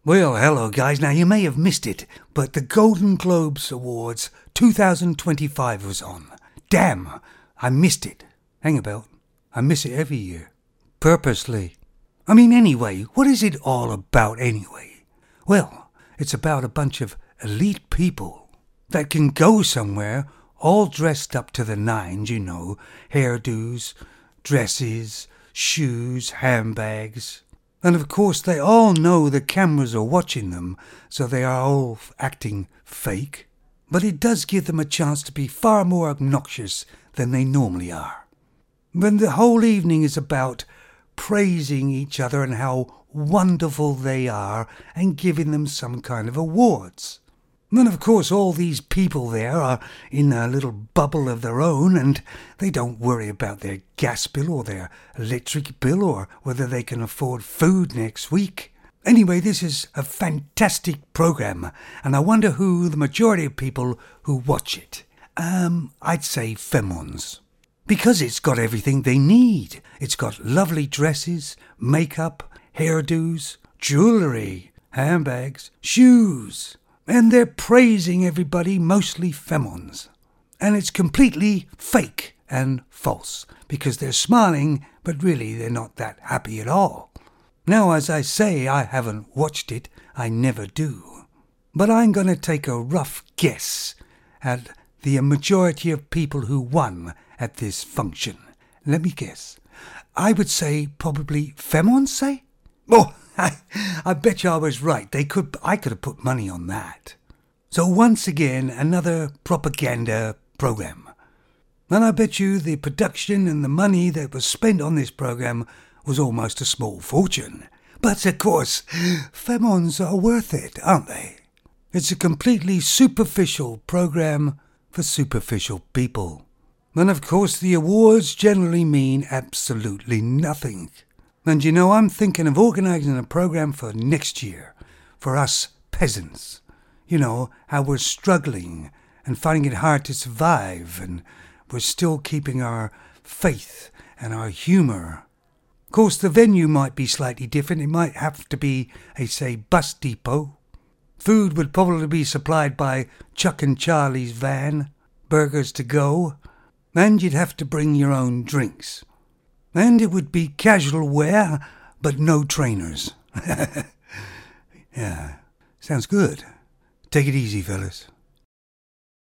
Well, hello guys. Now you may have missed it, but the Golden Globes Awards 2025 was on. Damn, I missed it. Hang about. I miss it every year. Purposely. I mean, anyway, what is it all about anyway? Well, it's about a bunch of elite people that can go somewhere all dressed up to the nines, you know, hairdos, dresses, shoes, handbags. And of course they all know the cameras are watching them, so they are all acting fake. But it does give them a chance to be far more obnoxious than they normally are. When the whole evening is about praising each other and how wonderful they are and giving them some kind of awards. And of course all these people there are in a little bubble of their own, and they don't worry about their gas bill or their electric bill or whether they can afford food next week. Anyway, this is a fantastic program, and I wonder who the majority of people who watch it. I'd say femons. Because it's got everything they need. It's got lovely dresses, makeup, hairdos, jewellery, handbags, shoes. And they're praising everybody, mostly femons. And it's completely fake and false, because they're smiling, but really they're not that happy at all. Now, as I say, I haven't watched it, I never do. But I'm going to take a rough guess at the majority of people who won at this function. Let me guess. I would say probably femons, say? Oh, I bet you I was right. I could have put money on that. So once again, another propaganda program. And I bet you the production and the money that was spent on this program was almost a small fortune. But of course, femons are worth it, aren't they? It's a completely superficial program for superficial people. And of course, the awards generally mean absolutely nothing. And you know, I'm thinking of organising a program for next year, for us peasants. You know, how we're struggling and finding it hard to survive, and we're still keeping our faith and our humour. Of course, the venue might be slightly different. It might have to be a, say, bus depot. Food would probably be supplied by Chuck and Charlie's van, burgers to go, and you'd have to bring your own drinks. And it would be casual wear, but no trainers. Yeah, sounds good. Take it easy, fellas.